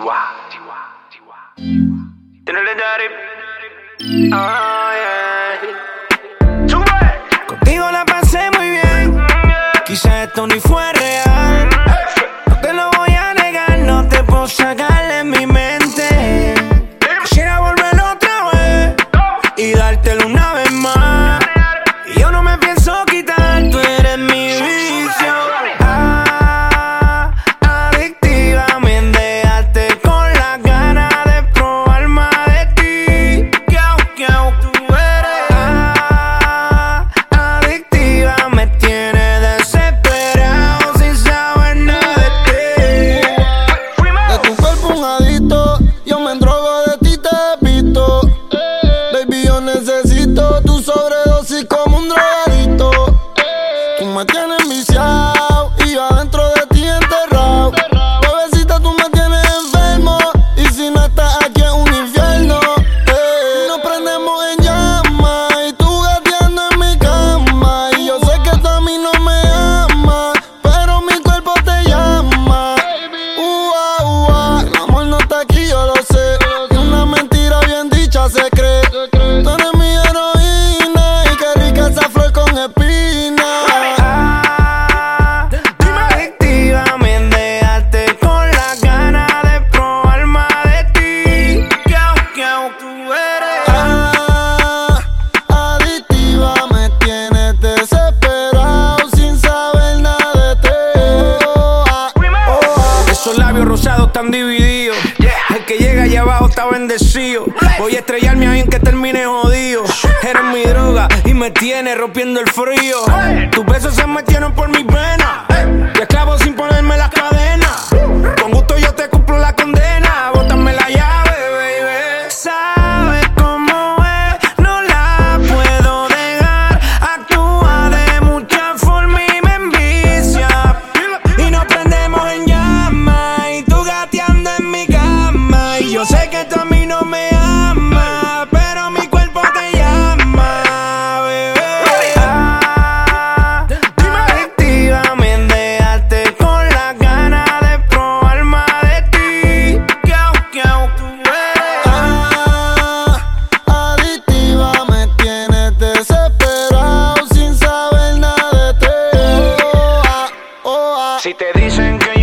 Contigo la pasé muy bien. Quizá esto ni fue real. No te lo voy a negar, no te puedo sacar de mi mente. Quisiera volver otra vez y dártelo una vez más. Y yo no me pienso quitar, tú eres mi vicio. Adictiva, me dejaste con las ganas de probar más de ti. Tú eres adictiva, me tienes desesperado sin saber nada de ti. De tu cuerpo un adicto, yo me endrogo de ti, te he visto. Baby, yo necesito tu sobredosis como un drogadito. Tú me tienes viciado y yo adentro de ti enterrado. Bebecita, tú me tienes enfermo y si no estás aquí es un infierno. Nos prendemos en llamas y tú gateando en mi cama. Y yo sé que tú a mí no me amas, pero mi cuerpo te llama. El amor no está aquí, yo lo sé. Y una mentira bien dicha se cree. Tú eres mi heroína y qué rica esa flor con espina. Adictiva, me dejaste con las ganas de probar más de ti. Tú eres Adictiva, me tienes desesperado sin saber nada de ti. Esos labios rosados están divididos. El que llega allá abajo está bendecido. Voy a estrellarme ahí en que termine jodido. Eres mi droga y me tienes rompiendo el frío. Tus besos se metieron por mis venas. Te esclavo sin ponerme las cadenas. Con gusto yo te cumplo la condena. Bótame la llave, baby. Sabes cómo es, no la puedo dejar. Actúa de mucha forma y me envicia. Y nos prendemos en llamas y tú gateando en mi cama. Y yo sé que tú a mí no me amas, pero mi cuerpo te llama, bebé. Adictiva, me dejaste con las ganas de probar más de ti. Tú eres Adictiva, me tienes desesperado sin saber nada de ti. Si te dicen que